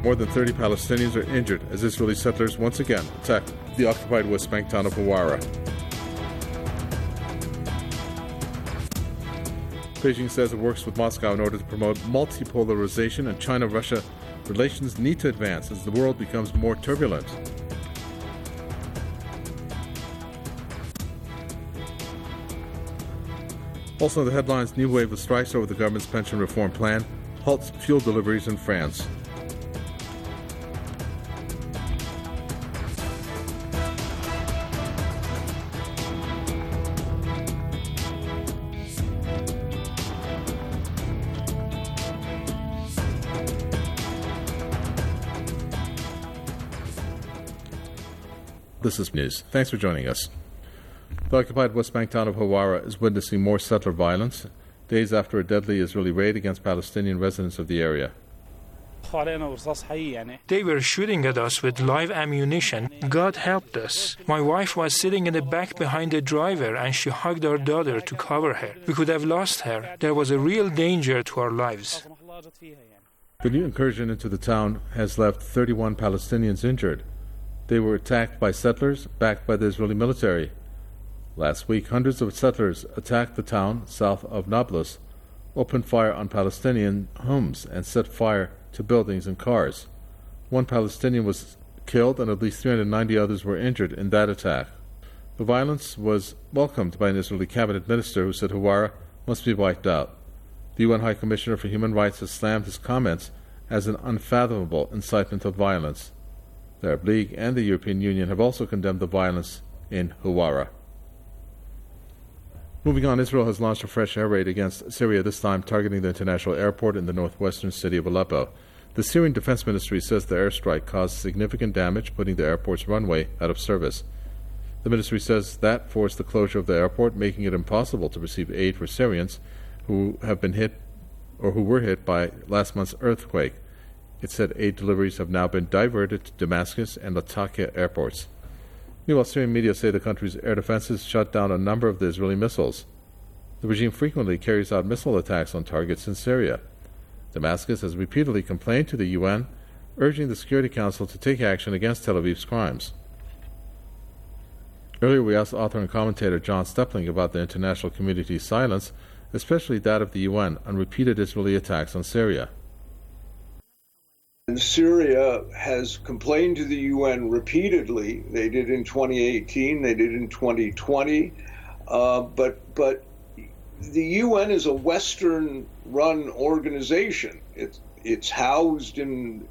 More than 30 Palestinians are injured as Israeli settlers once again attack the occupied West Bank town of Hawara. Beijing says it works with Moscow in order to promote multipolarization, and China-Russia relations need to advance as the world becomes more turbulent. Also in the headlines, new wave of strikes over the government's pension reform plan halts fuel deliveries in France. This is news. Thanks for joining us. The occupied West Bank town of Hawara is witnessing more settler violence, days after a deadly Israeli raid against Palestinian residents of the area. They were shooting at us with live ammunition. God helped us. My wife was sitting in the back behind the driver and she hugged our daughter to cover her. We could have lost her. There was a real danger to our lives. The new incursion into the town has left 31 Palestinians injured. They were attacked by settlers backed by the Israeli military. Last week, hundreds of settlers attacked the town south of Nablus, opened fire on Palestinian homes, and set fire to buildings and cars. One Palestinian was killed and at least 390 others were injured in that attack. The violence was welcomed by an Israeli cabinet minister who said Hawara must be wiped out. The UN High Commissioner for Human Rights has slammed his comments as an unfathomable incitement of violence. The Arab League and the European Union have also condemned the violence in Hawara. Moving on, Israel has launched a fresh air raid against Syria, this time targeting the international airport in the northwestern city of Aleppo. The Syrian Defense Ministry says the airstrike caused significant damage, putting the airport's runway out of service. The ministry says that forced the closure of the airport, making it impossible to receive aid for Syrians who have been hit or who were hit by last month's earthquake. It said aid deliveries have now been diverted to Damascus and Latakia airports. Meanwhile, Syrian media say the country's air defenses shut down a number of the Israeli missiles. The regime frequently carries out missile attacks on targets in Syria. Damascus has repeatedly complained to the UN, urging the Security Council to take action against Tel Aviv's crimes. Earlier, we asked author and commentator John Stepling about the international community's silence, especially that of the UN, on repeated Israeli attacks on Syria. Syria has complained to the UN repeatedly. They did in 2018, they did in 2020, but the UN is a Western-run organization. It's housed in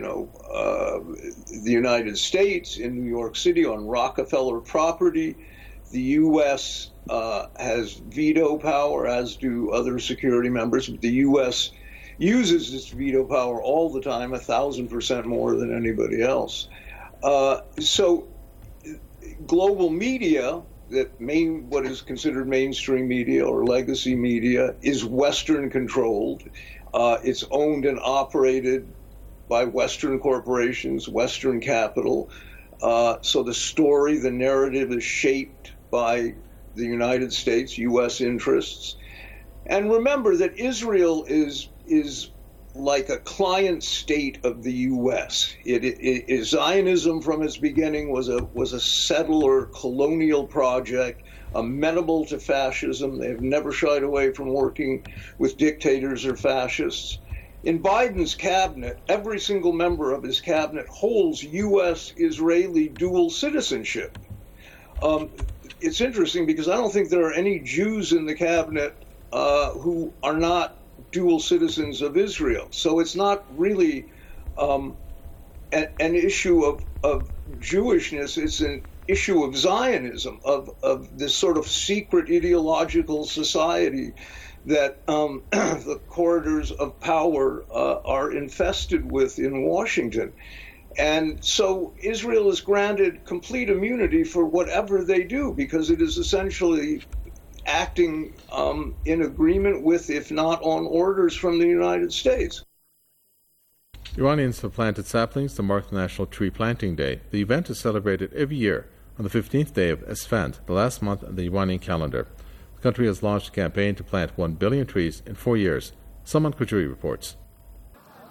the United States, in New York City, on Rockefeller property. The U.S. has veto power, as do other security members. But the U.S. uses its veto power all the time, 1,000% more than anybody else. So global media, what is considered mainstream media or legacy media, is Western controlled. It's owned and operated by Western corporations, Western capital. So the story, the narrative is shaped by the United States, U.S. interests. And remember that Israel is like a client state of the U.S. Zionism from its beginning was a settler colonial project, amenable to fascism. They have never shied away from working with dictators or fascists. In Biden's cabinet, every single member of his cabinet holds U.S.-Israeli dual citizenship. It's interesting because I don't think there are any Jews in the cabinet who are not dual citizens of Israel. So it's not really an issue of Jewishness. It's an issue of Zionism, of this sort of secret ideological society that the corridors of power are infested with in Washington. And so Israel is granted complete immunity for whatever they do because it is essentially acting in agreement with, if not on orders from the United States. Iranians have planted saplings to mark the National Tree Planting Day. The event is celebrated every year on the 15th day of Esfand, the last month of the Iranian calendar. The country has launched a campaign to plant 1 billion trees in 4 years. Salman Khujuri reports.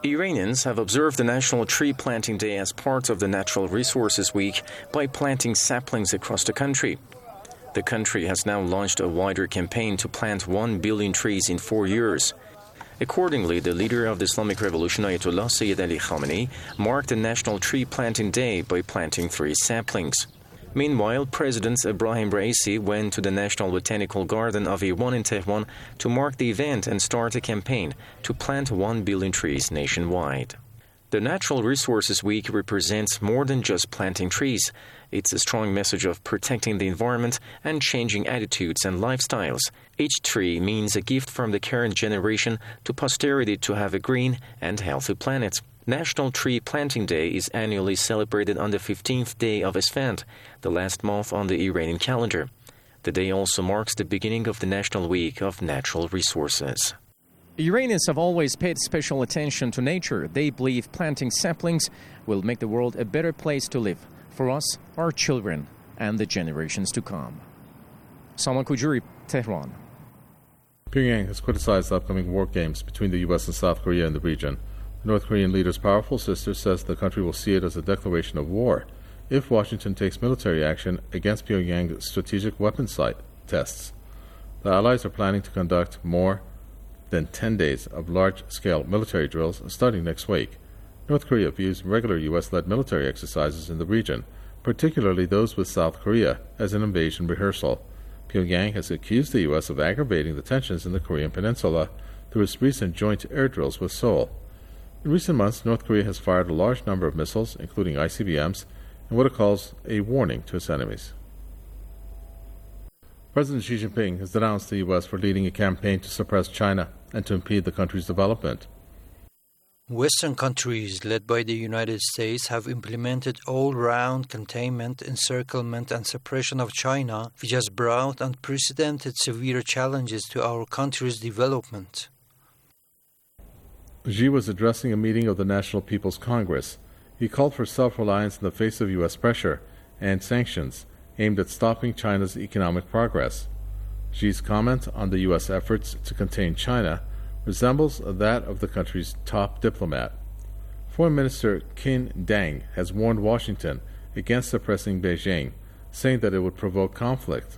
Iranians have observed the National Tree Planting Day as part of the Natural Resources Week by planting saplings across the country. The country has now launched a wider campaign to plant 1 billion trees in 4 years. Accordingly, the leader of the Islamic Revolution, Ayatollah Sayyid Ali Khamenei, marked the National Tree Planting Day by planting 3 saplings. Meanwhile, President Ebrahim Raisi went to the National Botanical Garden of Iran in Tehran to mark the event and start a campaign to plant 1 billion trees nationwide. The Natural Resources Week represents more than just planting trees. It's a strong message of protecting the environment and changing attitudes and lifestyles. Each tree means a gift from the current generation to posterity to have a green and healthy planet. National Tree Planting Day is annually celebrated on the 15th day of Esfand, the last month on the Iranian calendar. The day also marks the beginning of the National Week of Natural Resources. Iranians have always paid special attention to nature. They believe planting saplings will make the world a better place to live for us, our children, and the generations to come. Salman Kujuri, Tehran. Pyongyang has criticized the upcoming war games between the U.S. and South Korea in the region. The North Korean leader's powerful sister says the country will see it as a declaration of war if Washington takes military action against Pyongyang's strategic weapons site tests. The allies are planning to conduct more than 10 days of large-scale military drills starting next week. North Korea views regular U.S.-led military exercises in the region, particularly those with South Korea, as an invasion rehearsal. Pyongyang has accused the U.S. of aggravating the tensions in the Korean peninsula through its recent joint air drills with Seoul. In recent months, North Korea has fired a large number of missiles, including ICBMs, in what it calls a warning to its enemies. President Xi Jinping has denounced the U.S. for leading a campaign to suppress China and to impede the country's development. Western countries, led by the United States, have implemented all-round containment, encirclement, and suppression of China, which has brought unprecedented severe challenges to our country's development. Xi was addressing a meeting of the National People's Congress. He called for self-reliance in the face of U.S. pressure and sanctions aimed at stopping China's economic progress. Xi's comment on the U.S. efforts to contain China resembles that of the country's top diplomat. Foreign Minister Qin Dang has warned Washington against suppressing Beijing, saying that it would provoke conflict.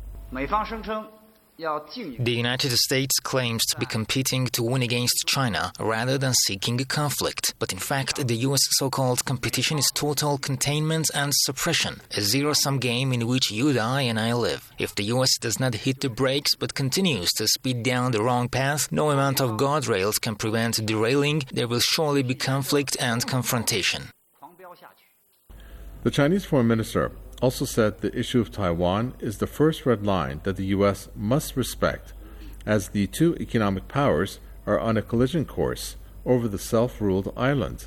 The United States claims to be competing to win against China rather than seeking a conflict. But in fact, the U.S. so-called competition is total containment and suppression, a zero-sum game in which you die and I live. If the U.S. does not hit the brakes but continues to speed down the wrong path, no amount of guardrails can prevent derailing. There will surely be conflict and confrontation. The Chinese foreign minister also said the issue of Taiwan is the first red line that the U.S. must respect, as the two economic powers are on a collision course over the self-ruled island.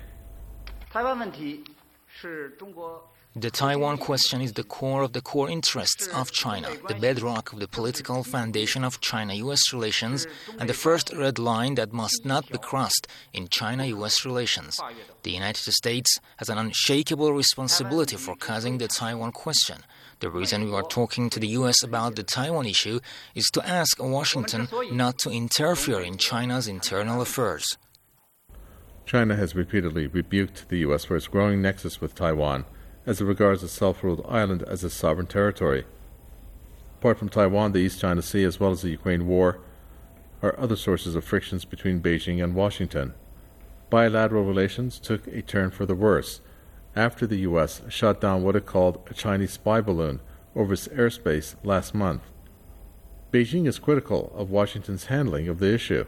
The Taiwan question is the core of the core interests of China, the bedrock of the political foundation of China-U.S. relations, and the first red line that must not be crossed in China-U.S. relations. The United States has an unshakable responsibility for causing the Taiwan question. The reason we are talking to the U.S. about the Taiwan issue is to ask Washington not to interfere in China's internal affairs. China has repeatedly rebuked the U.S. for its growing nexus with Taiwan, as it regards the self-ruled island as a sovereign territory. Apart from Taiwan, the East China Sea, as well as the Ukraine war, are other sources of frictions between Beijing and Washington. Bilateral relations took a turn for the worse after the U.S. shot down what it called a Chinese spy balloon over its airspace last month. Beijing is critical of Washington's handling of the issue.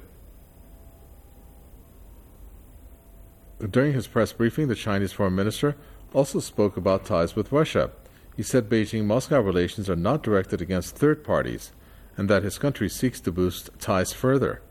During his press briefing, the Chinese foreign minister also spoke about ties with Russia. He said Beijing-Moscow relations are not directed against third parties and that his country seeks to boost ties further.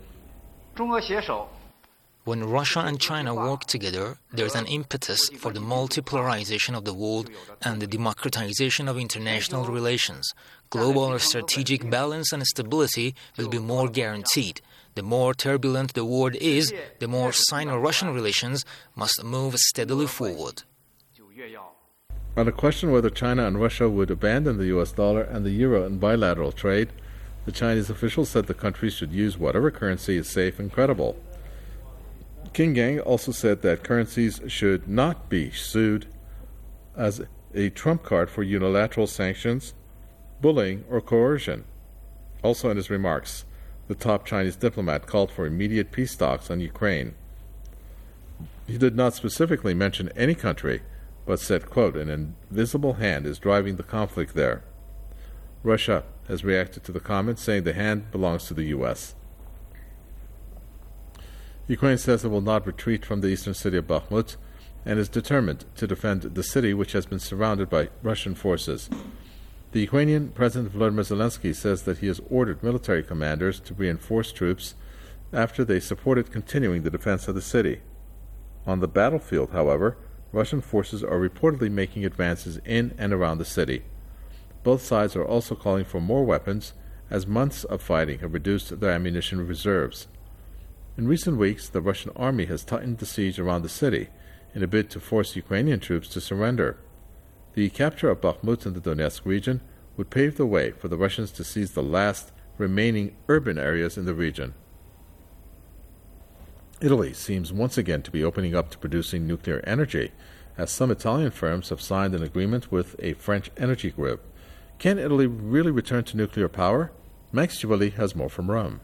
When Russia and China work together, there's an impetus for the multipolarization of the world and the democratization of international relations. Global strategic balance and stability will be more guaranteed. The more turbulent the world is, the more Sino-Russian relations must move steadily forward. On a question whether China and Russia would abandon the U.S. dollar and the euro in bilateral trade, the Chinese official said the countries should use whatever currency is safe and credible. King Gang also said that currencies should not be sued as a trump card for unilateral sanctions, bullying, or coercion. Also in his remarks, the top Chinese diplomat called for immediate peace talks on Ukraine. He did not specifically mention any country, but said, quote, an invisible hand is driving the conflict there. Russia has reacted to the comment, saying the hand belongs to the U.S. Ukraine says it will not retreat from the eastern city of Bakhmut and is determined to defend the city, which has been surrounded by Russian forces. The Ukrainian President Volodymyr Zelensky says that he has ordered military commanders to reinforce troops after they supported continuing the defense of the city. On the battlefield, however, Russian forces are reportedly making advances in and around the city. Both sides are also calling for more weapons, as months of fighting have reduced their ammunition reserves. In recent weeks, the Russian army has tightened the siege around the city in a bid to force Ukrainian troops to surrender. The capture of Bakhmut in the Donetsk region would pave the way for the Russians to seize the last remaining urban areas in the region. Italy seems once again to be opening up to producing nuclear energy, as some Italian firms have signed an agreement with a French energy group. Can Italy really return to nuclear power? Max Givoli has more from Rome.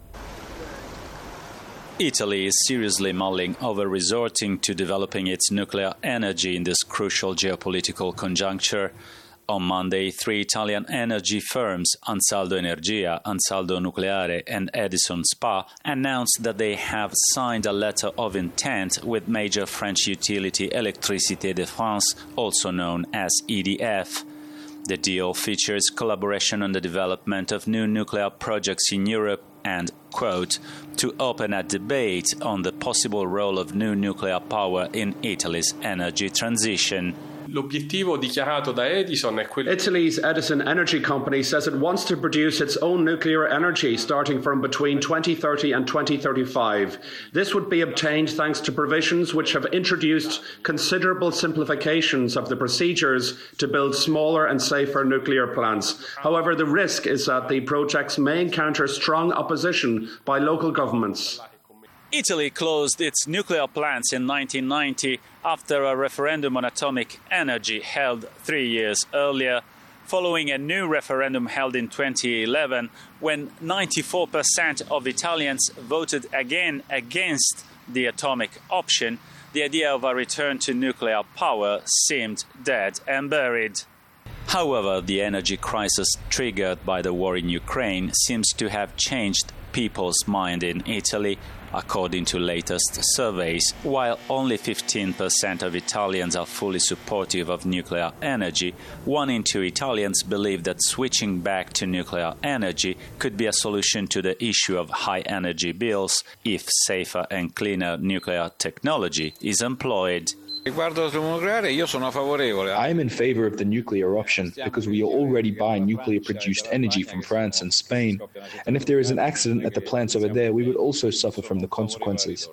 Italy is seriously mulling over resorting to developing its nuclear energy in this crucial geopolitical conjuncture. On Monday, 3 Italian energy firms, Ansaldo Energia, Ansaldo Nucleare, and Edison Spa, announced that they have signed a letter of intent with major French utility Électricité de France, also known as EDF. The deal features collaboration on the development of new nuclear projects in Europe and, quote, to open a debate on the possible role of new nuclear power in Italy's energy transition. L'obiettivo dichiarato da Edison è quello. Italy's Edison Energy Company says it wants to produce its own nuclear energy starting from between 2030 and 2035. This would be obtained thanks to provisions which have introduced considerable simplifications of the procedures to build smaller and safer nuclear plants. However, the risk is that the projects may encounter strong opposition by local governments. Italy closed its nuclear plants in 1990 after a referendum on atomic energy held 3 years earlier, following a new referendum held in 2011 when 94% of Italians voted again against the atomic option. The idea of a return to nuclear power seemed dead and buried. However, the energy crisis triggered by the war in Ukraine seems to have changed people's mind in Italy, according to latest surveys. While only 15% of Italians are fully supportive of nuclear energy, 1 in 2 Italians believe that switching back to nuclear energy could be a solution to the issue of high energy bills if safer and cleaner nuclear technology is employed. I am in favor of the nuclear option because we are already buying nuclear-produced energy from France and Spain. And if there is an accident at the plants over there, we would also suffer from the consequences.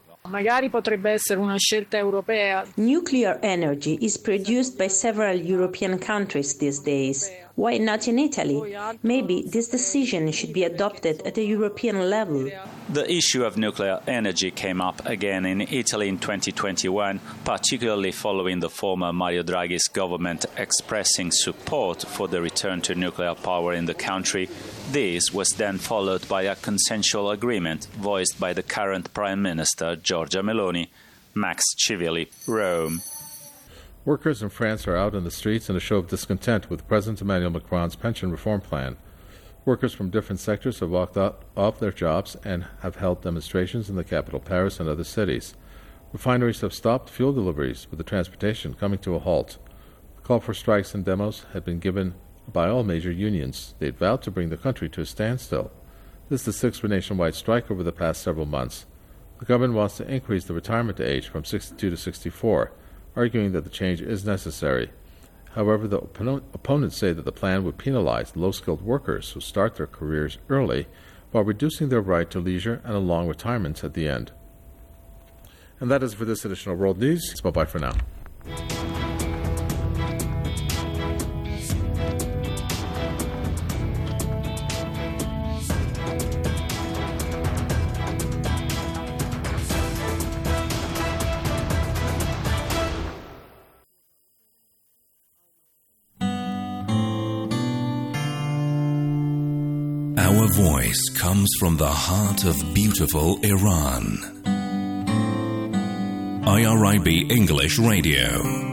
Nuclear energy is produced by several European countries these days. Why not in Italy? Maybe this decision should be adopted at a European level. The issue of nuclear energy came up again in Italy in 2021, particularly following the former Mario Draghi's government expressing support for the return to nuclear power in the country. This was then followed by a consensual agreement voiced by the current Prime Minister, Giorgia Meloni. Max Givoli, Rome. Workers in France are out in the streets in a show of discontent with President Emmanuel Macron's pension reform plan. Workers from different sectors have walked out of their jobs and have held demonstrations in the capital, Paris, and other cities. Refineries have stopped fuel deliveries, with the transportation coming to a halt. The call for strikes and demos had been given by all major unions. They had vowed to bring the country to a standstill. This is the 6th nationwide strike over the past several months. The government wants to increase the retirement age from 62 to 64, arguing that the change is necessary. However, the opponents say that the plan would penalize low-skilled workers who start their careers early while reducing their right to leisure and a long retirement at the end. And that is for this edition of World News. Bye-bye for now. Our voice comes from the heart of beautiful Iran. IRIB English Radio.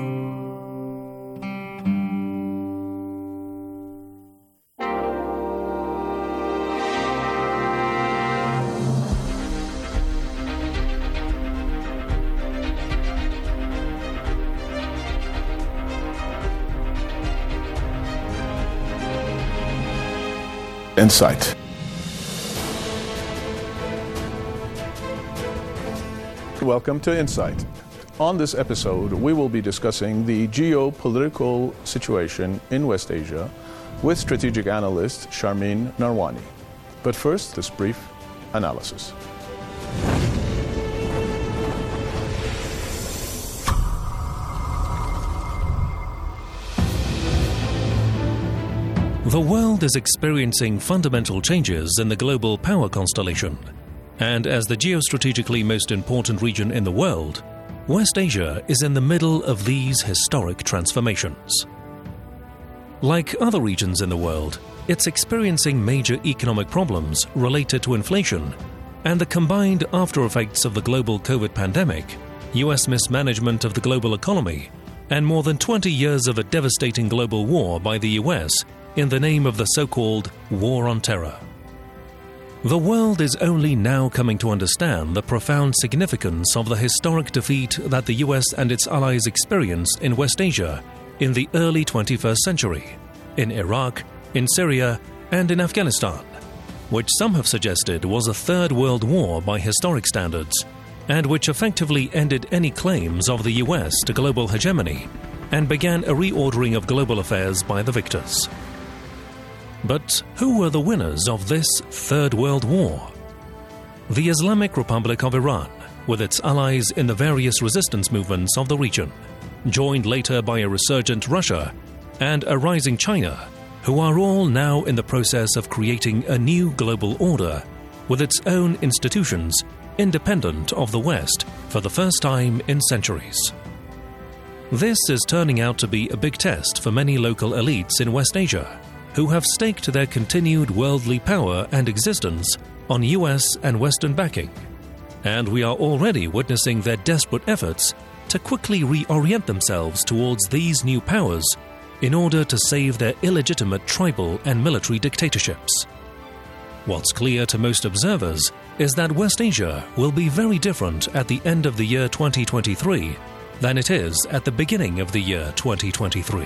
Insight. Welcome to Insight. On this episode, we will be discussing the geopolitical situation in West Asia with strategic analyst Sharmin Narwani. But first, this brief analysis. The world is experiencing fundamental changes in the global power constellation, and as the geostrategically most important region in the world, West Asia is in the middle of these historic transformations. Like other regions in the world, it's experiencing major economic problems related to inflation and the combined after-effects of the global COVID pandemic, US mismanagement of the global economy, and more than 20 years of a devastating global war by the US in the name of the so-called War on Terror. The world is only now coming to understand the profound significance of the historic defeat that the US and its allies experienced in West Asia in the early 21st century, in Iraq, in Syria, and in Afghanistan, which some have suggested was a third world war by historic standards, and which effectively ended any claims of the US to global hegemony and began a reordering of global affairs by the victors. But who were the winners of this Third World War? The Islamic Republic of Iran, with its allies in the various resistance movements of the region, joined later by a resurgent Russia and a rising China, who are all now in the process of creating a new global order with its own institutions independent of the West for the first time in centuries. This is turning out to be a big test for many local elites in West Asia, who have staked their continued worldly power and existence on US and Western backing, and we are already witnessing their desperate efforts to quickly reorient themselves towards these new powers in order to save their illegitimate tribal and military dictatorships. What's clear to most observers is that West Asia will be very different at the end of the year 2023 than it is at the beginning of the year 2023.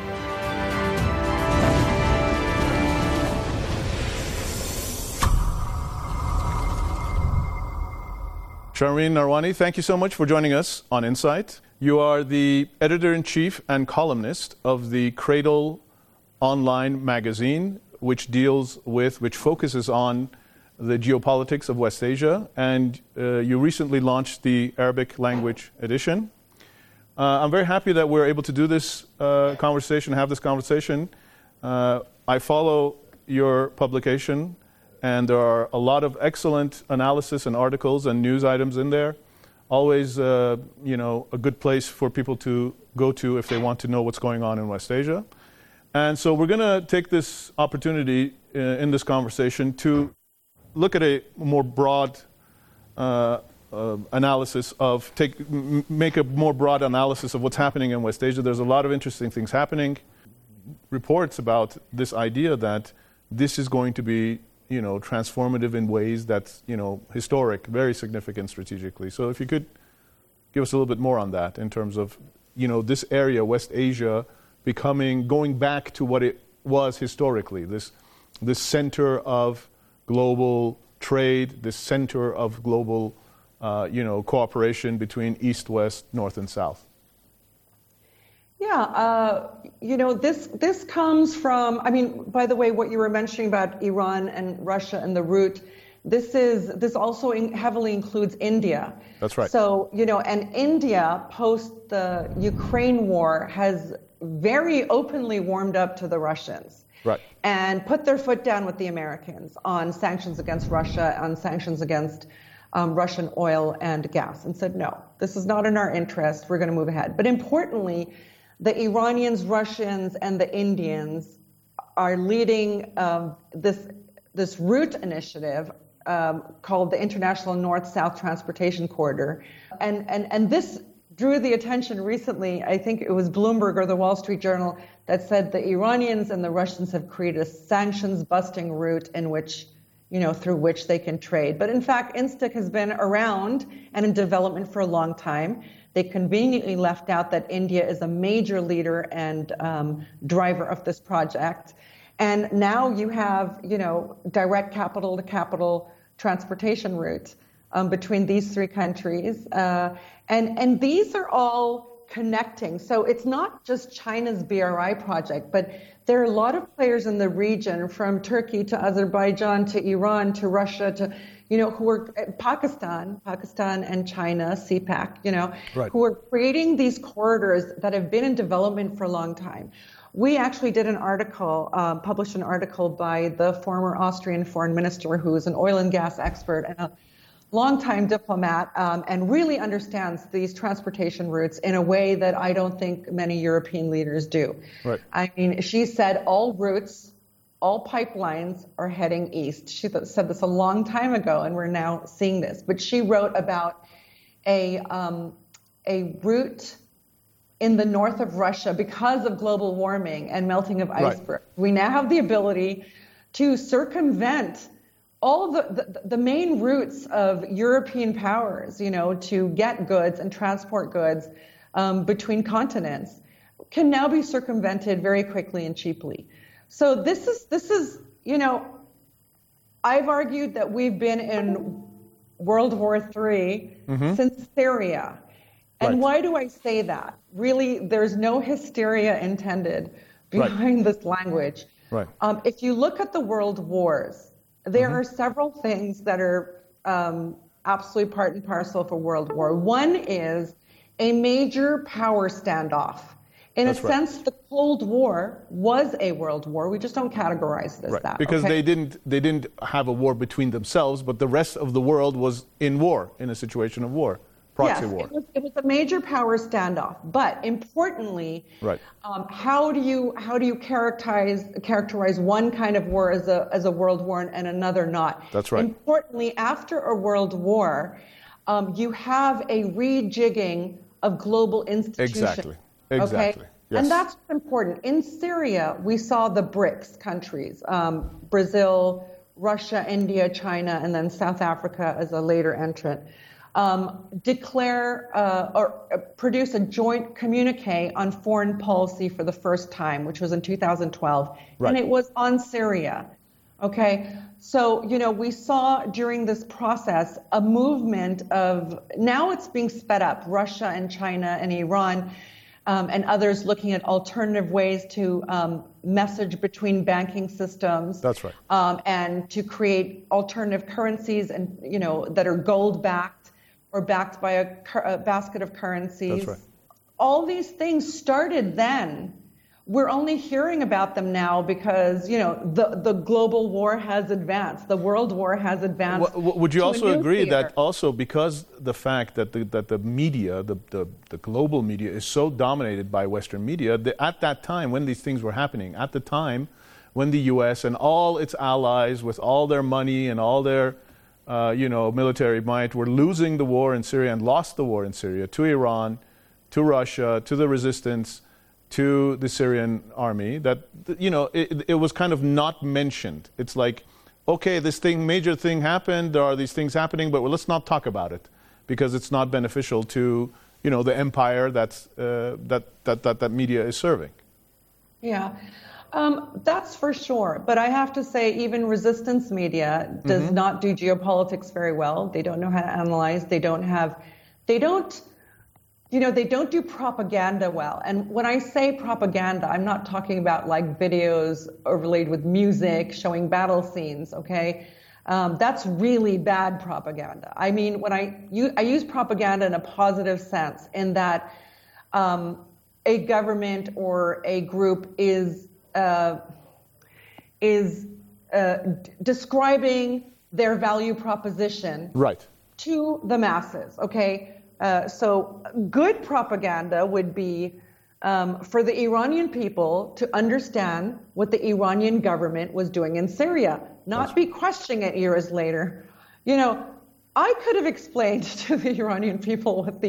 Sharmin Narwani, thank you so much for joining us on Insight. You are the editor-in-chief and columnist of the Cradle online magazine, which focuses on the geopolitics of West Asia, and you recently launched the Arabic language edition. I'm very happy that we're able to do this have this conversation. I follow your publication, and there are a lot of excellent analysis and articles and news items in there. Always, a good place for people to go to if they want to know what's going on in West Asia. And so we're going to take this opportunity in this conversation to look at a more broad analysis make a more broad analysis of what's happening in West Asia. There's a lot of interesting things happening. Reports about this idea that this is going to be transformative in ways that's, historic, very significant strategically. So if you could give us a little bit more on that in terms of, this area, West Asia, going back to what it was historically, this center of global trade, this center of global, cooperation between East, West, North, and South. Yeah, this comes from, by the way, what you were mentioning about Iran and Russia and the root, this also heavily includes India. That's right. So, and India, post the Ukraine war, has very openly warmed up to the Russians. Right. And put their foot down with the Americans on sanctions against Russia, on sanctions against Russian oil and gas, and said, no, this is not in our interest. We're going to move ahead. But importantly, the Iranians, Russians, and the Indians are leading this route initiative called the International North-South Transportation Corridor. And this drew the attention recently. I think it was Bloomberg or the Wall Street Journal that said the Iranians and the Russians have created a sanctions-busting route in which, through which they can trade. But in fact, INSTIC has been around and in development for a long time. They conveniently left out that India is a major leader and driver of this project. And now you have, direct capital-to-capital transportation route between these three countries. And these are all connecting. So it's not just China's BRI project, but there are a lot of players in the region, from Turkey to Azerbaijan to Iran to Russia to, who are Pakistan and China, CPAC, right, who are creating these corridors that have been in development for a long time. We actually did an article, published an article by the former Austrian foreign minister, who is an oil and gas expert and a longtime diplomat, and really understands these transportation routes in a way that I don't think many European leaders do. Right. I mean, she said all routes, all pipelines are heading east. She said this a long time ago, and we're now seeing this. But she wrote about a route in the north of Russia because of global warming and melting of icebergs. Right. We now have the ability to circumvent all the main routes of European powers, to get goods and transport goods between continents, can now be circumvented very quickly and cheaply. So this is, I've argued that we've been in World War III since Syria. And Right. why do I say that? Really, there's no hysteria intended behind this language. Right. If you look at the world wars, there are several things that are absolutely part and parcel of a world war. One is a major power standoff. In That's a right. sense, the Cold War was a world war. We just don't categorize it as that. Because okay? they didn't have a war between themselves, but the rest of the world was in war, in a situation of war, proxy yes, war. It was a major power standoff. But importantly, Right. How do you characterize one kind of war as a world war and another not? That's right. Importantly, after a world war, you have a rejigging of global institutions. Exactly. Okay? Yes. And that's important. In Syria, we saw the BRICS countries, Brazil, Russia, India, China, and then South Africa as a later entrant, declare or produce a joint communique on foreign policy for the first time, which was in 2012. Right. And it was on Syria. Okay? So, we saw during this process a movement of, now it's being sped up, Russia and China and Iran, and others looking at alternative ways to message between banking systems. That's right. And to create alternative currencies and that are gold backed or backed by a basket of currencies. That's right. All these things started then. We're only hearing about them now because the global war has advanced, the world war has advanced. Would you also agree nuclear. that also because the fact that the media, the global media, is so dominated by Western media, at that time when these things were happening, at the time when the U.S. and all its allies, with all their money and all their military might, were losing the war in Syria and lost the war in Syria to Iran, to Russia, to the resistance, to the Syrian army, that it was kind of not mentioned. It's like, okay, this major thing happened, there are these things happening, but let's not talk about it because it's not beneficial to the empire that media is serving. Yeah, that's for sure. But I have to say, even resistance media does not do geopolitics very well. They don't know how to analyze. They don't do propaganda well. And when I say propaganda, I'm not talking about like videos overlaid with music showing battle scenes, okay? That's really bad propaganda. I mean, when I use propaganda in a positive sense, in that a government or a group is describing their value proposition right. to the masses, okay? So good propaganda would be for the Iranian people to understand what the Iranian government was doing in Syria, not be questioning it years later. You know, I could have explained to the Iranian people what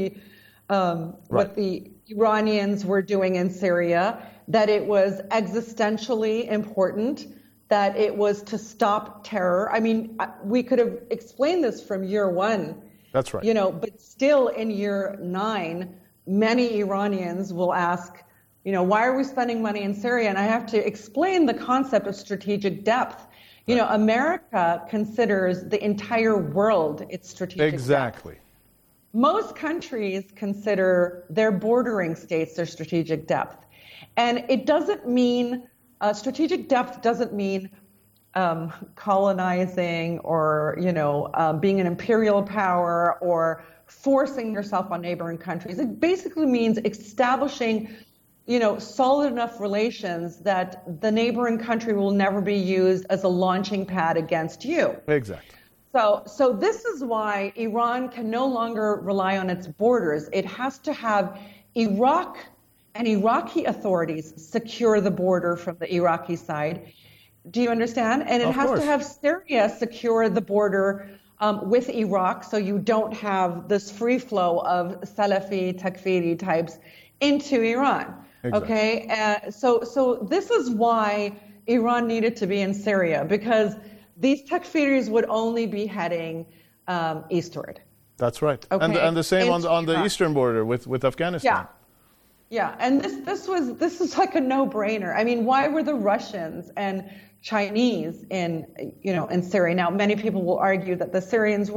the Iranians were doing in Syria, that it was existentially important, that it was to stop terror. I mean, we could have explained this from year one. That's right. You know, but still in year 9, many Iranians will ask, you know, why are we spending money in Syria? And I have to explain the concept of strategic depth. You know, America considers the entire world its strategic depth. Most countries consider their bordering states their strategic depth. And it doesn't mean, strategic depth doesn't mean colonizing or, you know, being an imperial power or forcing yourself on neighboring countries. It basically means establishing, you know, solid enough relations that the neighboring country will never be used as a launching pad against you. Exactly. So this is why Iran can no longer rely on its borders. It has to have Iraq and Iraqi authorities secure the border from the Iraqi side. Do you understand? And it has to have Syria secure the border with Iraq, so you don't have this free flow of Salafi, Takfiri types into Iran. Exactly. Okay, so this is why Iran needed to be in Syria, because these Takfiris would only be heading eastward. That's right. Okay. And the same on the eastern border with Afghanistan. Yeah. And this is like a no-brainer. I mean, why were the Russians and Chinese in Syria? Now, many people will argue that the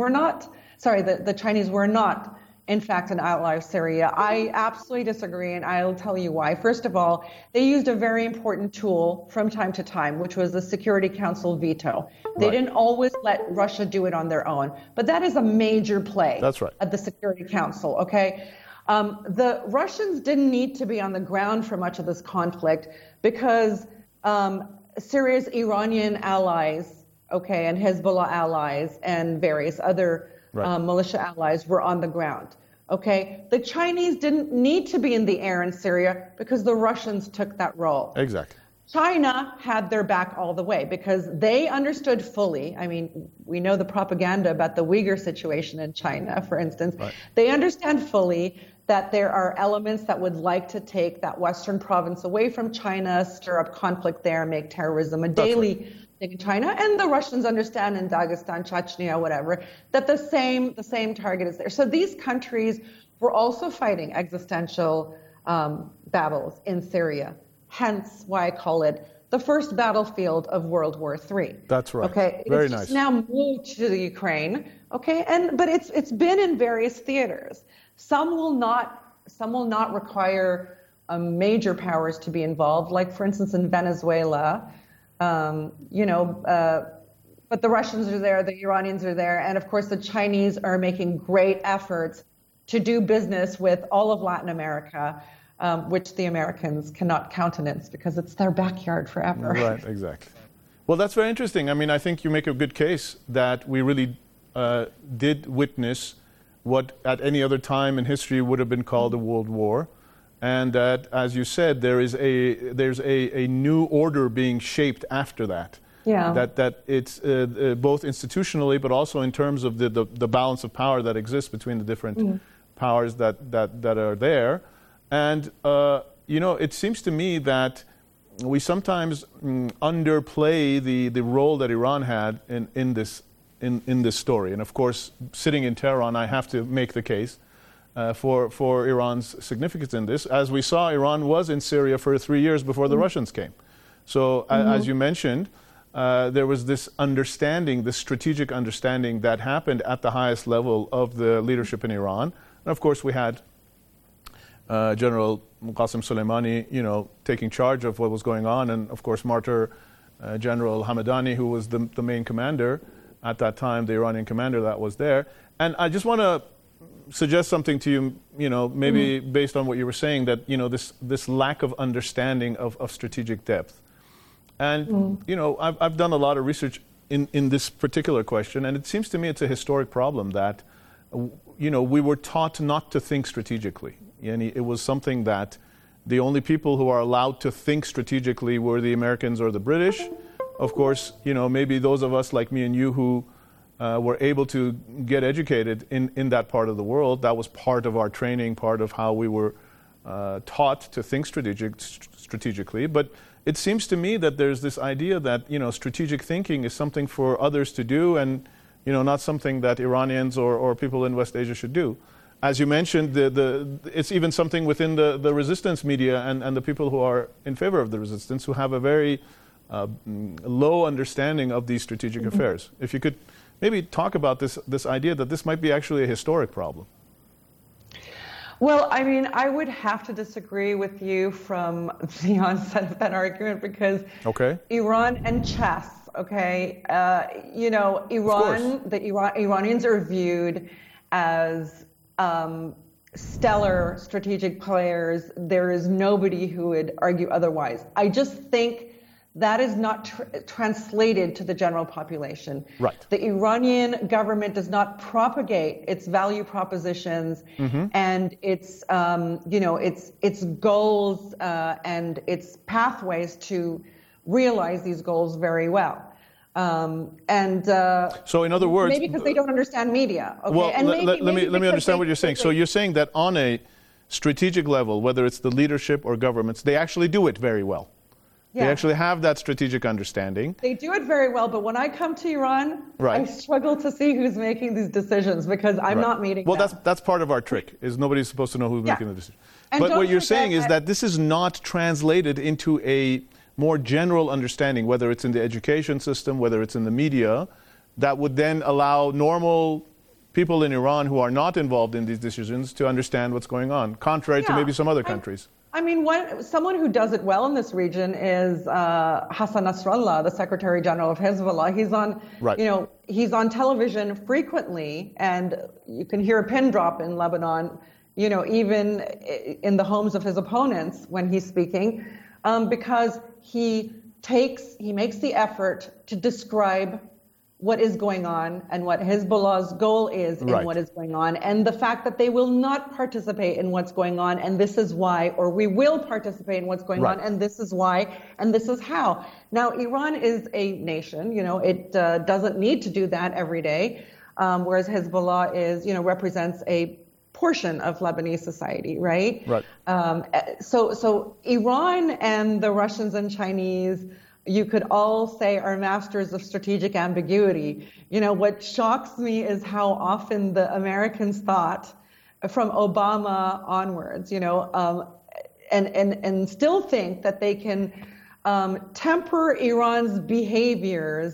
Chinese were not, in fact, an ally of Syria. I absolutely disagree, and I'll tell you why. First of all, they used a very important tool from time to time, which was the Security Council veto. They didn't always let Russia do it on their own, but that is a major play. That's right. At the Security Council, okay? The Russians didn't need to be on the ground for much of this conflict because Syria's Iranian allies, okay, and Hezbollah allies and various other militia allies were on the ground. Okay, the Chinese didn't need to be in the air in Syria because the Russians took that role. Exactly. China had their back all the way because they understood fully. I mean, we know the propaganda about the Uyghur situation in China, for instance. Right. They understand fully that there are elements that would like to take that Western province away from China, stir up conflict there, make terrorism a daily thing in China. And the Russians understand in Dagestan, Chechnya, whatever, that the same target is there. So these countries were also fighting existential battles in Syria. Hence why I call it the first battlefield of World War III. That's right. Okay. Very it's nice. Now moved to the Ukraine. Okay. But it's been in various theaters. Some will not require major powers to be involved, like for instance in Venezuela. But the Russians are there, the Iranians are there, and of course the Chinese are making great efforts to do business with all of Latin America. Which the Americans cannot countenance because it's their backyard forever. Right, exactly. Well, that's very interesting. I mean, I think you make a good case that we really did witness what at any other time in history would have been called a world war, and that, as you said, there's a new order being shaped after that. Yeah. That it's both institutionally, but also in terms of the balance of power that exists between the different powers that are there. And, it seems to me that we sometimes underplay the role that Iran had in this story. And, of course, sitting in Tehran, I have to make the case for Iran's significance in this. As we saw, Iran was in Syria for 3 years before the Russians came. So, as you mentioned, there was this understanding, this strategic understanding that happened at the highest level of the leadership in Iran. And, of course, we had General Qasem Soleimani, taking charge of what was going on, and of course Martyr General Hamadani, who was the main commander at that time, the Iranian commander that was there. And I just want to suggest something to you, maybe based on what you were saying, that this lack of understanding of strategic depth. And I've done a lot of research in this particular question, and it seems to me it's a historic problem that we were taught not to think strategically. It was something that the only people who are allowed to think strategically were the Americans or the British. Of course, maybe those of us like me and you who were able to get educated in that part of the world, that was part of our training, part of how we were taught to think strategically. But it seems to me that there's this idea that, strategic thinking is something for others to do and, not something that Iranians or people in West Asia should do. As you mentioned, it's even something within the resistance media and the people who are in favor of the resistance who have a very low understanding of these strategic affairs. If you could maybe talk about this idea that this might be actually a historic problem. Well, I would have to disagree with you from the onset of that argument because Iran and chess, Iranians are viewed as stellar strategic players. There is nobody who would argue otherwise. I just think that is not translated to the general population. Right. The Iranian government does not propagate its value propositions and its goals and its pathways to realize these goals very well. So in other words, maybe because they don't understand media. Okay? Well, and let me understand what you're saying. So you're saying that on a strategic level, whether it's the leadership or governments, they actually do it very well. Yeah. They actually have that strategic understanding. They do it very well, but when I come to Iran, I struggle to see who's making these decisions because I'm not meeting them. Well, that's part of our trick, is nobody's supposed to know who's making the decision. But what you're saying is that this is not translated into a more general understanding, whether it's in the education system, whether it's in the media, that would then allow normal people in Iran who are not involved in these decisions to understand what's going on, contrary to maybe some other countries. Someone who does it well in this region is Hassan Nasrallah, the Secretary General of Hezbollah. He's on television frequently, and you can hear a pin drop in Lebanon, even in the homes of his opponents when he's speaking, because he makes the effort to describe what is going on and what Hezbollah's goal is in what is going on, and the fact that they will not participate in what's going on, and this is why, or we will participate in what's going on, and this is why, and this is how. Now, Iran is a nation, it doesn't need to do that every day, whereas Hezbollah represents a portion of Lebanese society, right? So Iran and the Russians and Chinese, you could all say, are masters of strategic ambiguity. What shocks me is how often the Americans thought, from Obama onwards, and still think that they can temper Iran's behaviors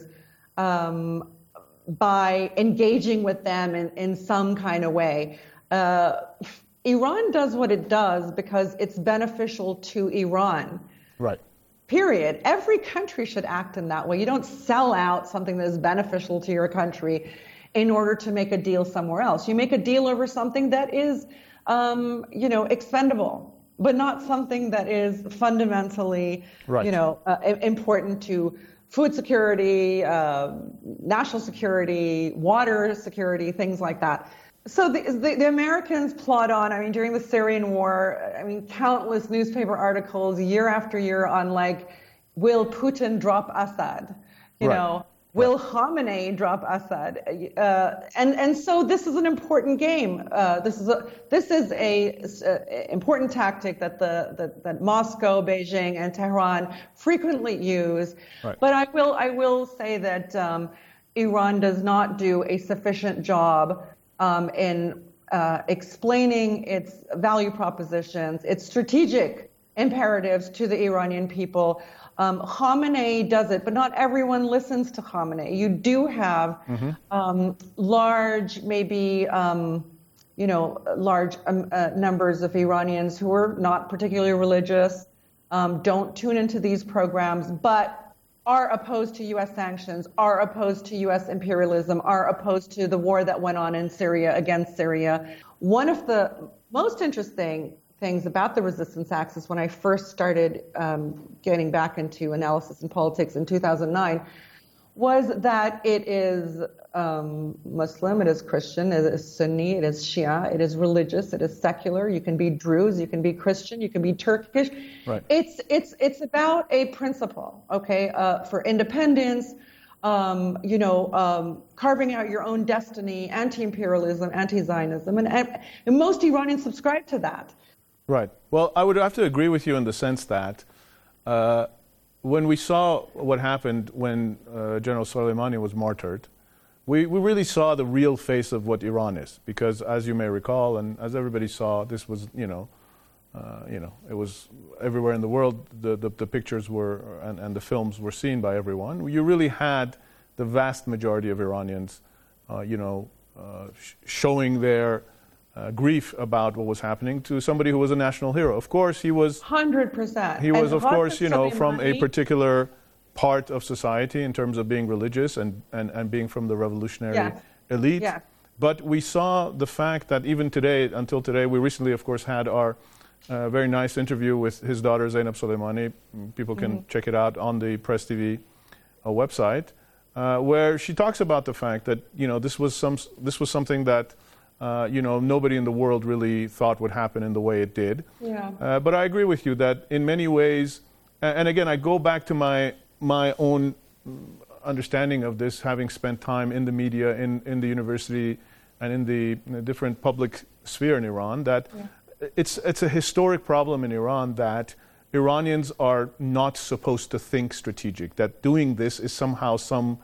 by engaging with them in some kind of way. Iran does what it does because it's beneficial to Iran. Right. Period. Every country should act in that way. You don't sell out something that is beneficial to your country in order to make a deal somewhere else. You make a deal over something that is, expendable, but not something that is fundamentally, important to food security, national security, water security, things like that. So the Americans plod on. During the Syrian war, countless newspaper articles year after year on will Putin drop Assad? Will Khamenei drop Assad? And so this is an important game. This is a important tactic that Moscow, Beijing, and Tehran frequently use. Right. But I will say that Iran does not do a sufficient job in explaining its value propositions, its strategic imperatives to the Iranian people. Khamenei does it, but not everyone listens to Khamenei. You do have large, maybe large numbers of Iranians who are not particularly religious, don't tune into these programs, but are opposed to U.S. sanctions, are opposed to U.S. imperialism, are opposed to the war that went on in Syria against Syria. One of the most interesting things about the resistance axis when I first started getting back into analysis and politics in 2009 was that it is Muslim, it is Christian, it is Sunni, it is Shia, it is religious, it is secular. You can be Druze, you can be Christian, you can be Turkish. Right. It's about a principle, okay, for independence, carving out your own destiny, anti-imperialism, anti-Zionism, and most Iranians subscribe to that. Right. Well, I would have to agree with you in the sense that when we saw what happened when General Soleimani was martyred, we really saw the real face of what Iran is. Because as you may recall, and as everybody saw, this was, it was everywhere in the world. The pictures were and the films were seen by everyone. You really had the vast majority of Iranians, showing their grief about what was happening to somebody who was a national hero. Of course, he was 100%. He was, of course, from a particular part of society in terms of being religious and being from the revolutionary elite. Yeah. But we saw the fact that even today, until today, we recently, of course, had our very nice interview with his daughter, Zainab Soleimani. People can check it out on the Press TV website, where she talks about the fact that, this was something that nobody in the world really thought would happen in the way it did. Yeah. But I agree with you that in many ways, and again, I go back to my own understanding of this, having spent time in the media, in the university, and in the different public sphere in Iran, that it's a historic problem in Iran that Iranians are not supposed to think strategic, that doing this is somehow some,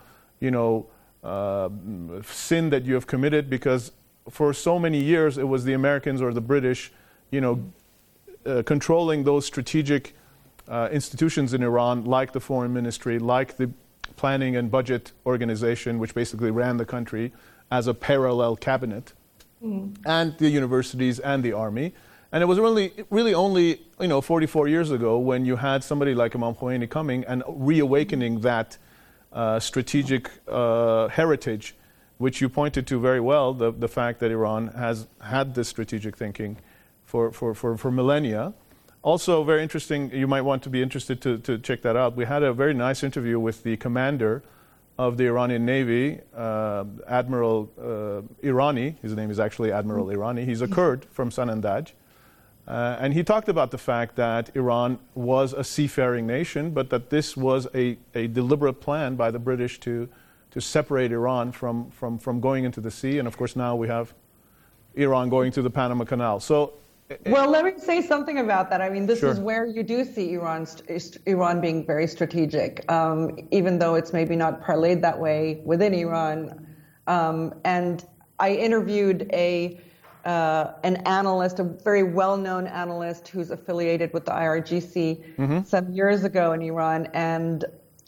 sin that you have committed, because for so many years it was the Americans or the British, controlling those strategic institutions in Iran, like the foreign ministry, like the planning and budget organization, which basically ran the country as a parallel cabinet, and the universities and the army. And it was really only 44 years ago when you had somebody like Imam Khomeini coming and reawakening that strategic heritage, which you pointed to very well, the fact that Iran has had this strategic thinking for millennia. Also very interesting, you might want to be interested to check that out. We had a very nice interview with the commander of the Iranian Navy, Admiral Irani. His name is actually Admiral Irani. He's a Kurd from Sanandaj. And he talked about the fact that Iran was a seafaring nation, but that this was a deliberate plan by the British to separate Iran from going into the sea. And of course now we have Iran going to the Panama Canal. So, well, let me say something about that. I mean, this is where you do see Iran being very strategic, even though it's maybe not parlayed that way within Iran. And I interviewed an analyst, a very well-known analyst who's affiliated with the IRGC some years ago in Iran. And,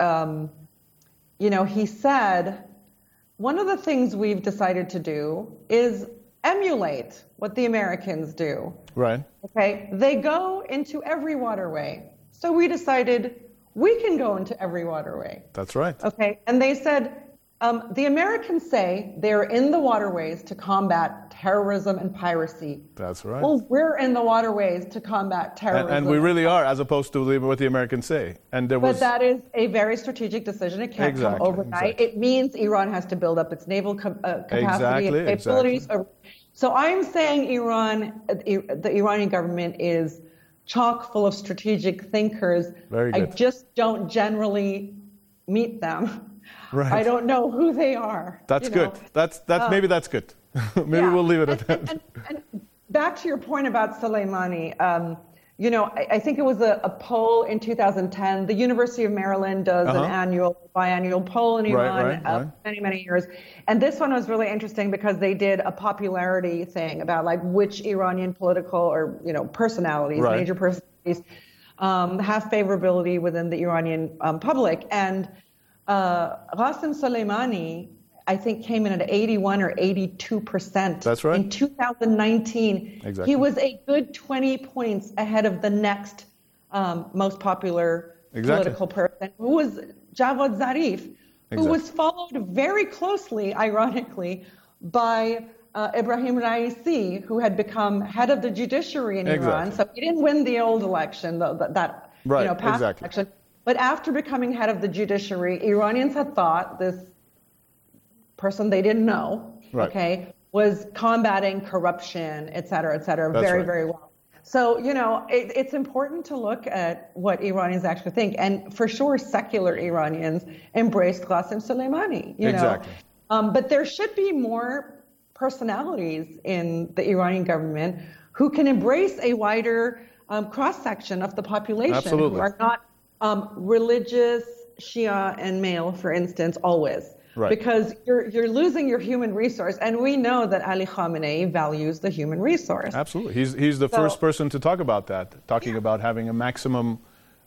he said, one of the things we've decided to do is emulate what the Americans do. Right. Okay. They go into every waterway. So we decided we can go into every waterway. That's right. Okay. And they said, the Americans say they're in the waterways to combat terrorism and piracy. That's right. Well, we're in the waterways to combat terrorism. And we really are, as opposed to what the Americans say. But that is a very strategic decision. It can't come overnight. Exactly. It means Iran has to build up its naval capacity and capabilities. Exactly. So I'm saying the Iranian government is chock full of strategic thinkers. Very good. I just don't generally meet them. Right. I don't know who they are. That's good. That's maybe that's good. Maybe we'll leave it at that. And back to your point about Soleimani, I think it was a poll in 2010. The University of Maryland does an biannual poll in Iran many, many years. And this one was really interesting because they did a popularity thing about like which Iranian political or, personalities, major personalities, have favorability within the Iranian public. And Qasem Soleimani, I think, came in at 81 or 82%. That's right. In 2019. Exactly. He was a good 20 points ahead of the next most popular political person, who was Javad Zarif, who was followed very closely, ironically, by Ibrahim Raisi, who had become head of the judiciary in Iran. So he didn't win the old election, that past election. But after becoming head of the judiciary, Iranians had thought this person they didn't know, okay, was combating corruption, et cetera, very well. So, it's important to look at what Iranians actually think. And for sure, secular Iranians embraced Qasem Soleimani, Exactly. But there should be more personalities in the Iranian government who can embrace a wider cross-section of the population. Absolutely. Who are not religious, Shia, and male, for instance, always. Right. Because you're losing your human resource, and we know that Ali Khamenei values the human resource. Absolutely. He's the first person to talk about that, talking about having a maximum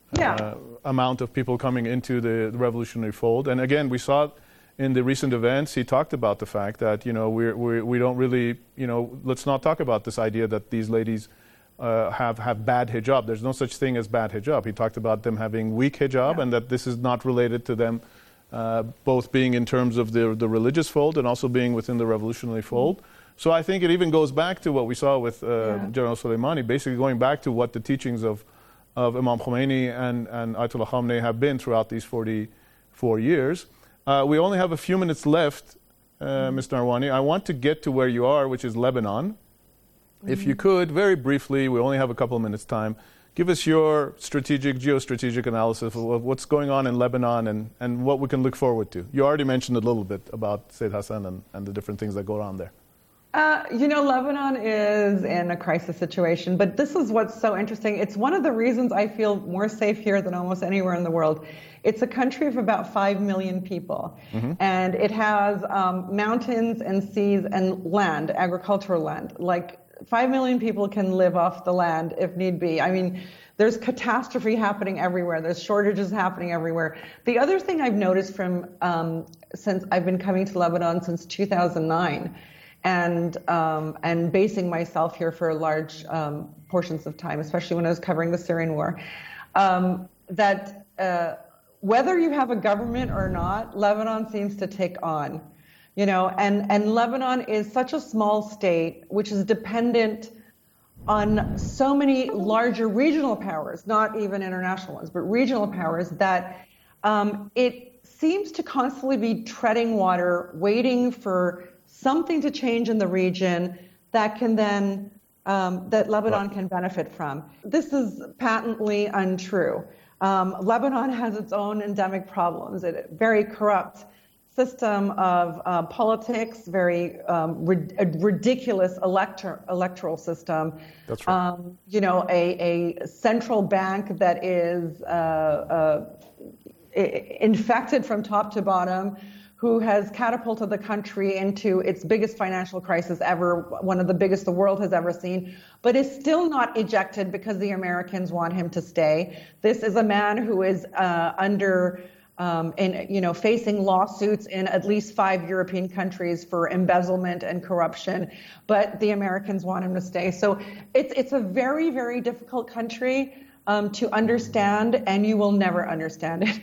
amount of people coming into the revolutionary fold. And again, we saw in the recent events, he talked about the fact that, we don't really, let's not talk about this idea that these ladies have bad hijab. There's no such thing as bad hijab. He talked about them having weak hijab and that this is not related to them both being in terms of the religious fold and also being within the revolutionary fold. So I think it even goes back to what we saw with General Soleimani, basically going back to what the teachings of Imam Khomeini and Ayatollah Khamenei have been throughout these 44 years. We only have a few minutes left, Ms. Narwani. I want to get to where you are, which is Lebanon. If you could, very briefly, we only have a couple of minutes' time, give us your geostrategic analysis of what's going on in Lebanon and what we can look forward to. You already mentioned a little bit about Said Hassan and the different things that go on there. Lebanon is in a crisis situation, but this is what's so interesting. It's one of the reasons I feel more safe here than almost anywhere in the world. It's a country of about 5 million people, and it has mountains and seas and land, agricultural land. Like 5 million people can live off the land if need be. I mean, there's catastrophe happening everywhere. There's shortages happening everywhere. The other thing I've noticed from since I've been coming to Lebanon since 2009, and basing myself here for large portions of time, especially when I was covering the Syrian war, that whether you have a government or not, Lebanon seems to take on. And Lebanon is such a small state, which is dependent on so many larger regional powers, not even international ones, but regional powers, that it seems to constantly be treading water, waiting for something to change in the region that can then, that Lebanon can benefit from. This is patently untrue. Lebanon has its own endemic problems. It's a very corrupt system of politics, very ridiculous electoral system. That's right. A central bank that is infected from top to bottom, who has catapulted the country into its biggest financial crisis ever, one of the biggest the world has ever seen, but is still not ejected because the Americans want him to stay. This is a man who is facing lawsuits in at least 5 European countries for embezzlement and corruption, but the Americans want him to stay. So it's a very, very difficult country to understand, and you will never understand it.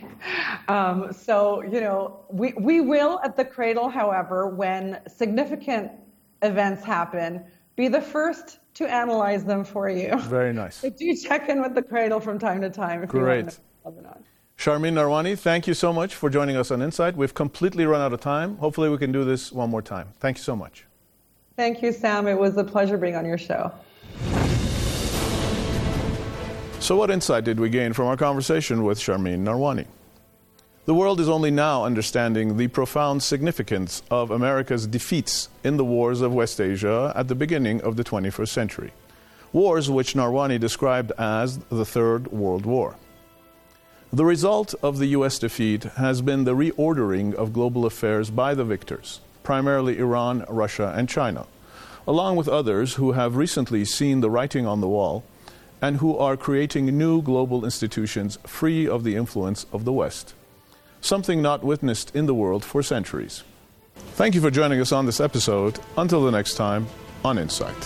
We will at the Cradle, however, when significant events happen, be the first to analyze them for you. Very nice. So do check in with the Cradle from time to time if you want to know Lebanon. Sharmeen Narwani, thank you so much for joining us on Insight. We've completely run out of time. Hopefully we can do this one more time. Thank you so much. Thank you, Sam. It was a pleasure being on your show. So what insight did we gain from our conversation with Sharmeen Narwani? The world is only now understanding the profound significance of America's defeats in the wars of West Asia at the beginning of the 21st century. Wars which Narwani described as the Third World War. The result of the U.S. defeat has been the reordering of global affairs by the victors, primarily Iran, Russia, and China, along with others who have recently seen the writing on the wall and who are creating new global institutions free of the influence of the West, something not witnessed in the world for centuries. Thank you for joining us on this episode. Until the next time on Insight.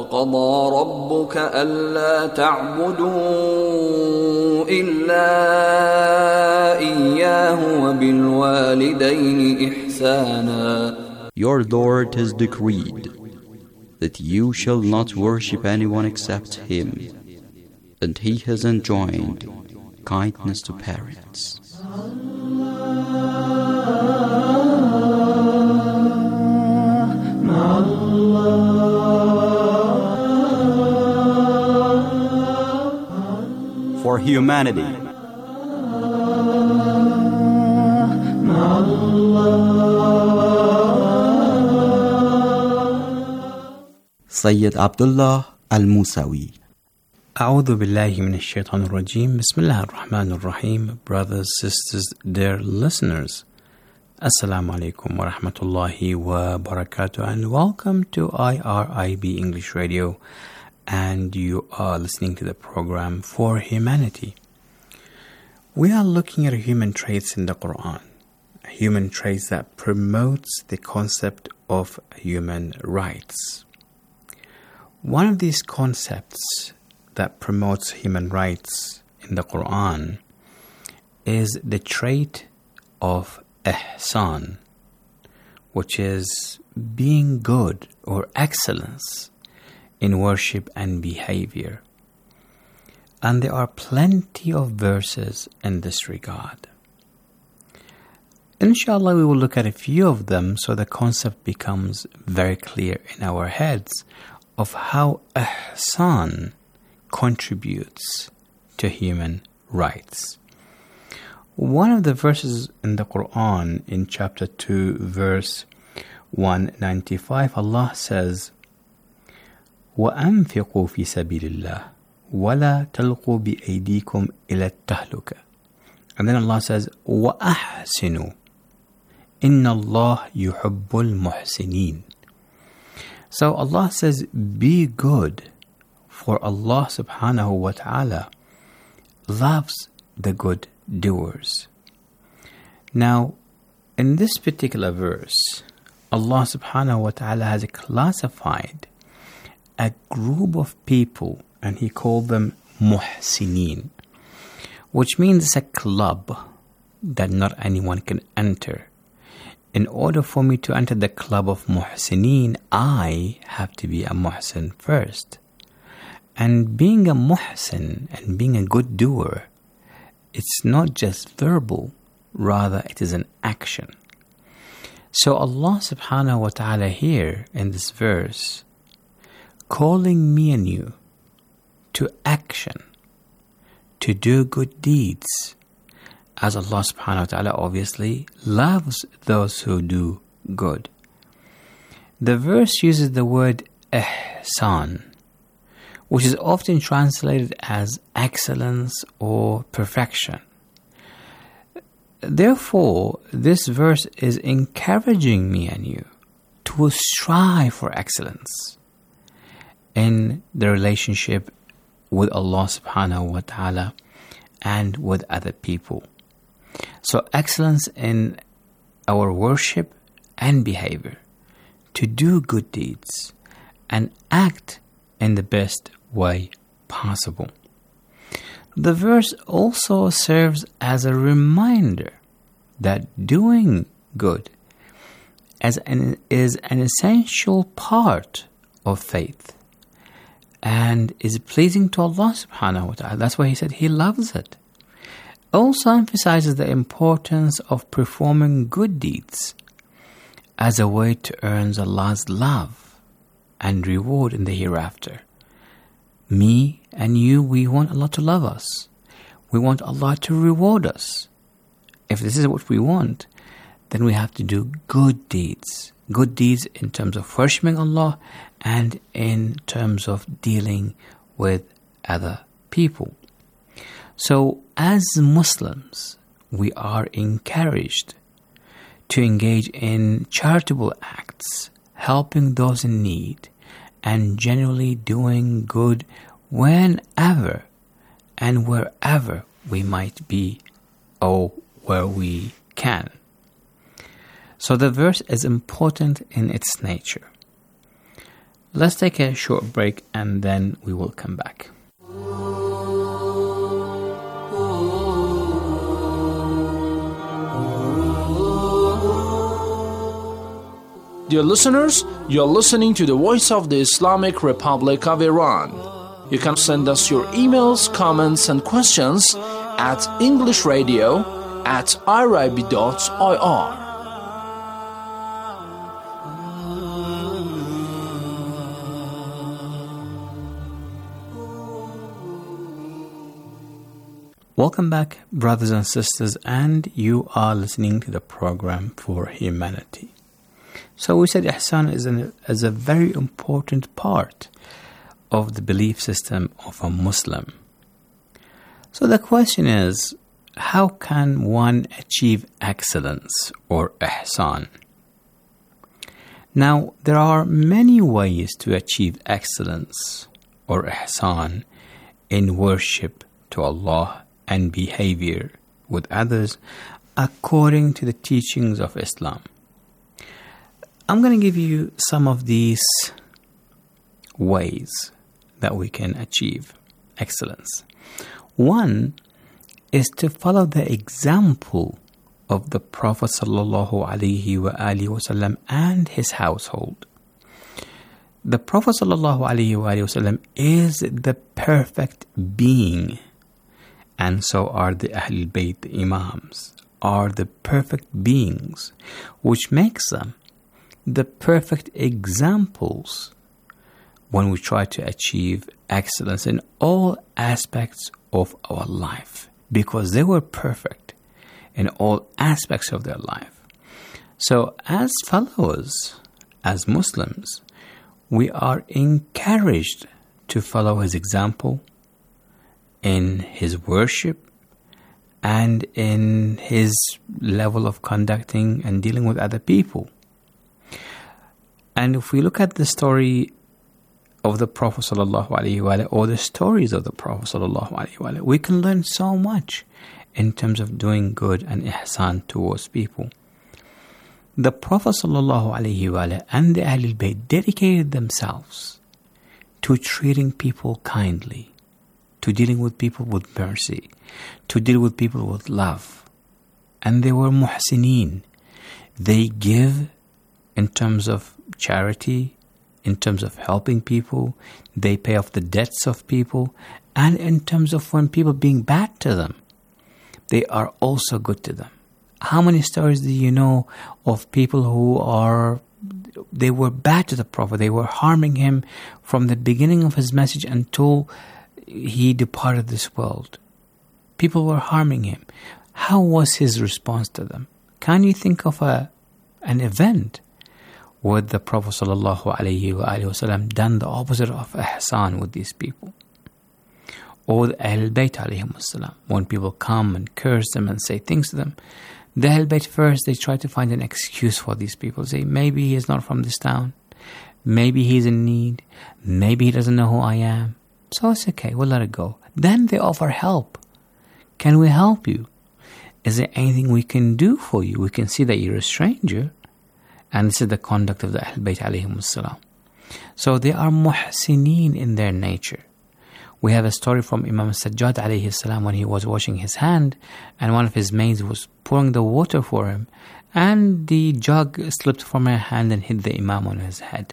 وقضى ربك ألا تعبدوا إلا إياه وبالوالدين إحسانا. Your Lord has decreed that you shall not worship anyone except Him, and He has enjoined kindness to parents. For humanity. Sayyid Abdullah Al-Musawi. أعوذ بالله من الشيطان الرجيم. بسم الله الرحمن الرحيم. Brothers, sisters, dear listeners, Assalamu alaikum wa rahmatullahi wa barakatuh, and welcome to IRIB English Radio, and you are listening to the program For Humanity. We are looking at human traits in the Quran, human traits that promotes the concept of human rights. One of these concepts that promotes human rights in the Quran is the trait of ihsan, which is being good or excellence in worship and behavior. And there are plenty of verses in this regard. Inshallah, we will look at a few of them so the concept becomes very clear in our heads of how ihsan contributes to human rights. One of the verses in the Quran, in chapter 2, verse 195, Allah says, وَأَنفِقُوا فِي سَبِيلِ اللَّهِ وَلَا تَلْقُوا بِأَيْدِيكُمْ إِلَى التَّهْلُكَةِ. And then Allah says, وَأَحْسِنُوا إِنَّ اللَّهَ يُحِبُّ الْمُحْسِنِينَ. So Allah says, be good, for Allah subhanahu wa ta'ala loves the good doers. Now, in this particular verse, Allah subhanahu wa ta'ala has classified a group of people, and He called them muhsineen, which means it's a club that not anyone can enter. In order for me to enter the club of muhsineen, I have to be a muhsin first. And being a muhsin and being a good doer, it's not just verbal, rather it is an action. So Allah subhanahu wa ta'ala here in this verse, calling me and you to action, to do good deeds, as Allah subhanahu wa ta'ala obviously loves those who do good. The verse uses the word ihsan, which is often translated as excellence or perfection. Therefore, this verse is encouraging me and you to strive for excellence in the relationship with Allah subhanahu wa ta'ala and with other people. So excellence in our worship and behavior, to do good deeds and act in the best way possible. The verse also serves as a reminder that doing good is an essential part of faith and is pleasing to Allah subhanahu wa ta'ala. That's why He said He loves it. Also emphasizes the importance of performing good deeds as a way to earn Allah's love and reward in the hereafter. Me and you, we want Allah to love us. We want Allah to reward us. If this is what we want, then we have to do good deeds. Good deeds in terms of worshipping Allah and in terms of dealing with other people. So, as Muslims, we are encouraged to engage in charitable acts, helping those in need, and generally doing good whenever and wherever we might be or where we can. So the verse is important in its nature. Let's take a short break and then we will come back. Dear listeners, you're listening to the Voice of the Islamic Republic of Iran. You can send us your emails, comments, and questions at englishradio@irib.ir. Welcome back, brothers and sisters, and you are listening to the program For Humanity. So we said ihsan is a very important part of the belief system of a Muslim. So the question is, how can one achieve excellence or ihsan? Now, there are many ways to achieve excellence or ihsan in worship to Allah and behavior with others according to the teachings of Islam. I'm going to give you some of these ways that we can achieve excellence. One is to follow the example of the Prophet ﷺ and his household. The Prophet ﷺ is the perfect being, and so are the Ahlul Bayt, the Imams, are the perfect beings, which makes them the perfect examples when we try to achieve excellence in all aspects of our life, because they were perfect in all aspects of their life. So as followers, as Muslims, we are encouraged to follow his example in his worship and in his level of conducting and dealing with other people. And if we look at the story of the Prophet ﷺ or the stories of the Prophet ﷺ, we can learn so much in terms of doing good and ihsan towards people. The Prophet ﷺ and the Ahlul Bayt dedicated themselves to treating people kindly, to dealing with people with mercy, to deal with people with love. And they were muhsineen. They give in terms of charity, in terms of helping people, they pay off the debts of people, and in terms of when people being bad to them, they are also good to them. How many stories do you know of people they were bad to the Prophet, they were harming him from the beginning of his message until he departed this world? People were harming him. How was his response to them? Can you think of an event where the Prophet ﷺ done the opposite of ihsan with these people? Or the Ahlul Bayt ﷺ, when people come and curse them and say things to them, the Ahlul Bayt first, they try to find an excuse for these people. Say, maybe he is not from this town, maybe he's in need, maybe he doesn't know who I am, so it's okay, we'll let it go. Then they offer help. Can we help you? Is there anything we can do for you? We can see that you're a stranger. And this is the conduct of the Ahlul Bayt ﷺ. So they are muhsineen in their nature. We have a story from Imam Sajjad ﷺ when he was washing his hand, and one of his maids was pouring the water for him, and the jug slipped from her hand and hit the Imam on his head.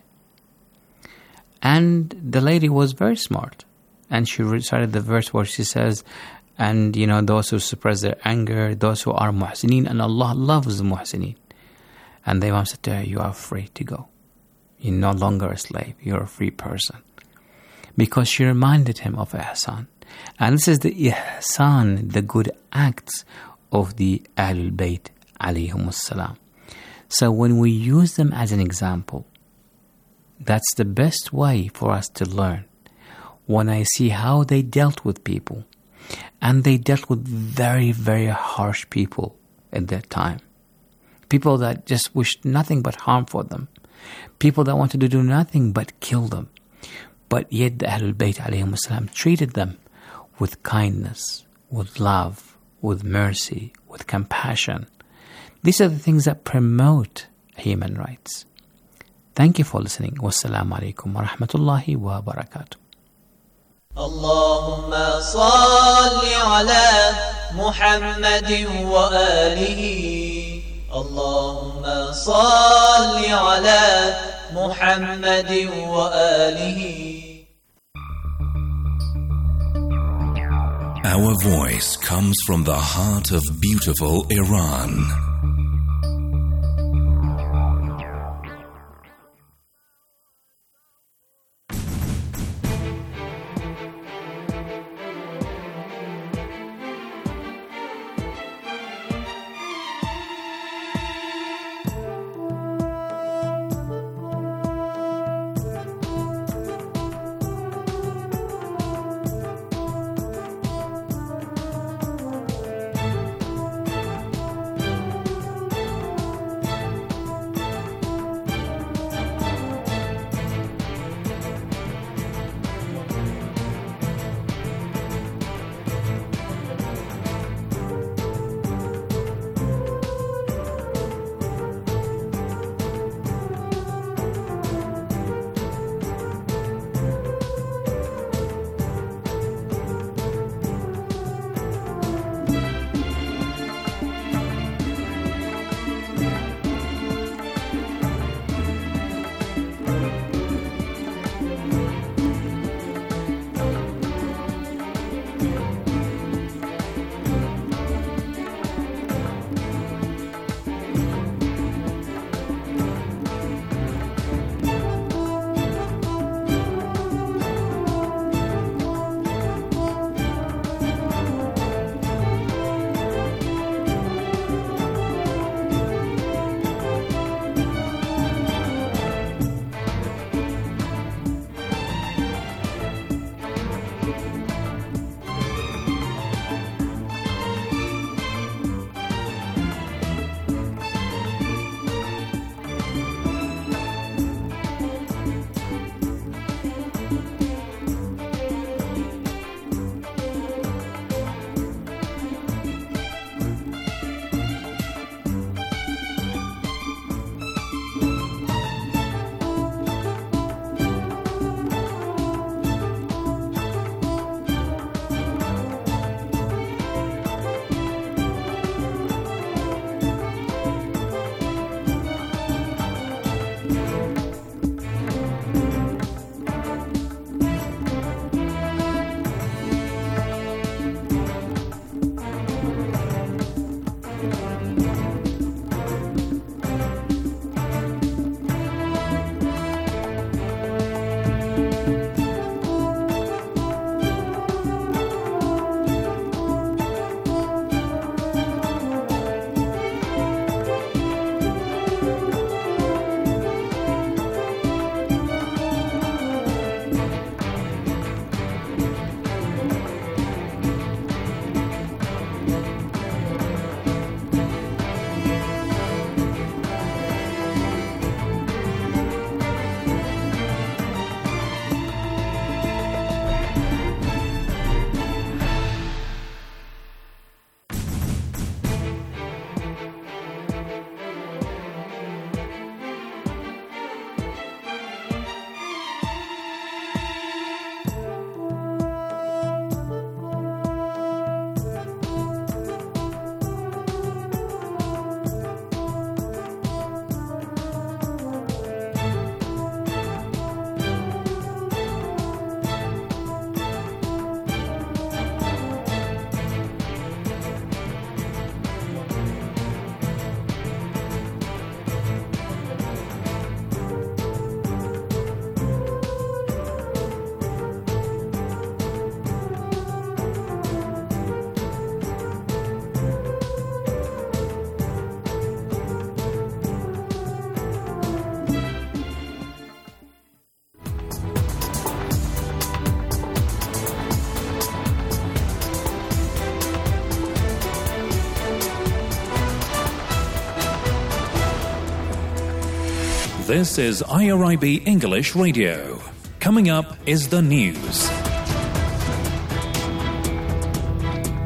And the lady was very smart, and she recited the verse where she says, and those who suppress their anger, those who are muhsineen, and Allah loves the muhsineen. And the Imam said to her, you are free to go. You're no longer a slave. You're a free person. Because she reminded him of ihsan. And this is the ihsan, the good acts of the Ahlul Bayt alayhimussalam. So when we use them as an example, that's the best way for us to learn. When I see how they dealt with people, and they dealt with very, very harsh people at that time. People that just wished nothing but harm for them. People that wanted to do nothing but kill them. But yet the Ahlul Bayt ﷺ treated them with kindness, with love, with mercy, with compassion. These are the things that promote human rights. Thank you for listening. Wassalamu alaikum wa rahmatullahi wa barakatuh. اللهم صل على محمد وآله اللهم صل على محمد وآله. Our voice comes from the heart of beautiful Iran. This is IRIB English Radio. Coming up is the news.